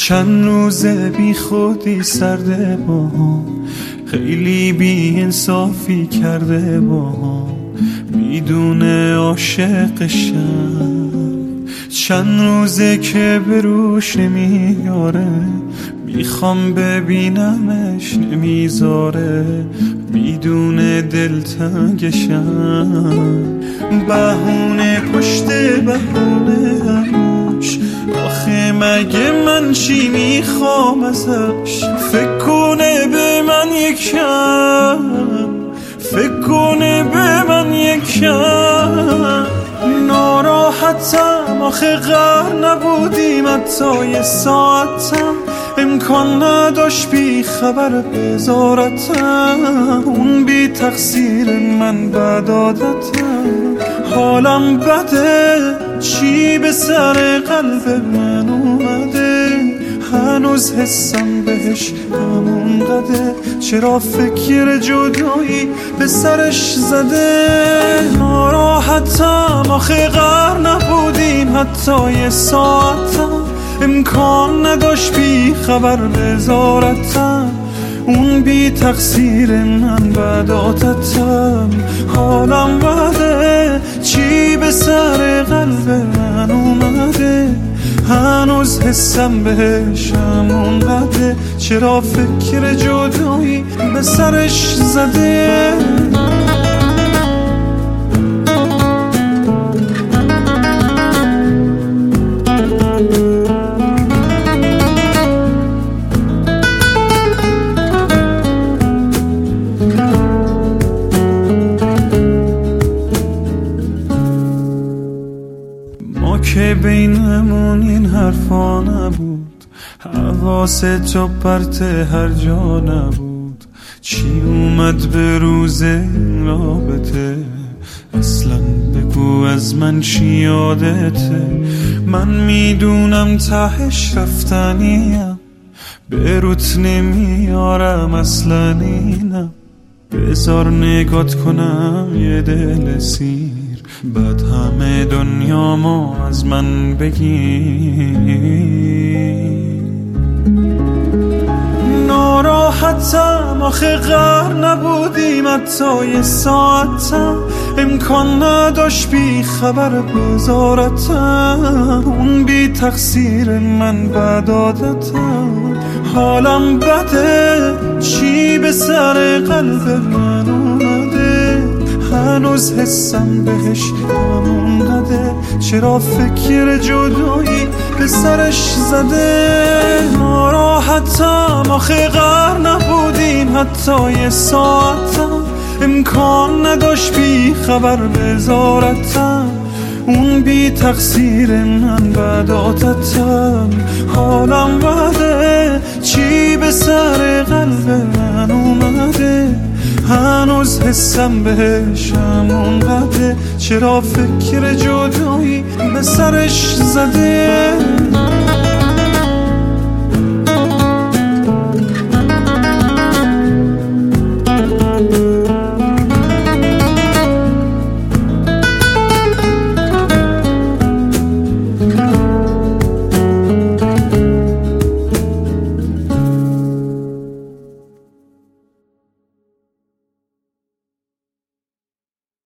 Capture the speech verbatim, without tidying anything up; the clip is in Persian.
چند روزه بی خودی سرده با هم، خیلی بی انصافی کرده با هم، میدونه عاشقشم. چند روزه که به روش نمیاره، میخوام ببینمش نمیذاره، میدونه دلتنگشم. بهونه پشت بهونه همش، آخه مگه من چی میخوام ازش؟ فکر کنه به من یکم، فکر کنه به من یکم. ناراحتم آخه غر نبودیم حتی یه ساعتم، امکان نداشت بی خبر بذارتم. اون بی تقصیر من بد عادتم، حالم بده چی به سر قلب من اومده، هنوز حسم بهش همون قده، چرا فکر جدایی به سرش زده. ناراحتم آخه غر نبودیم حتی یه ساعتم، امکان نداشت بی خبر بذارتم. اون بی تقصیر من بد عادتم، حالم بده چی به سر قلب من اومده، هنوز حسم بهش همون قده، چرا فکر جدایی به سرش زده. که بینمون این حرفا نبود، حواست تو پرت هر جا نبود. چی اومد به روز این رابطه؟ اصلا بگو از من چی یادته؟ من میدونم تهش رفتنیم، به روت نمیارم اصلا اینم. بذار نگات کنم یه دل سیر، بعد همه دنیامو از من بگیر. ناراحتم آخه غر نبودیم حتی یه ساعتم، امکان نداشت بی خبر بذارتم. اون بی تقصیر من بد عادتم، حالم بده چی به سر قلب من اومده، هنوز حسم بهش همون قده، چرا فکر جدایی به سرش زده. ناراحتم آخه غر نبودیم حتی یه ساعتم، امکان نداشت بی خبر بذارتم. اون بی تقصیر من بد عادتم، حالم بده چی به سر قلب من اومده، هنوز حسم بهش همون قده، چرا فکر جدایی به سرش زده.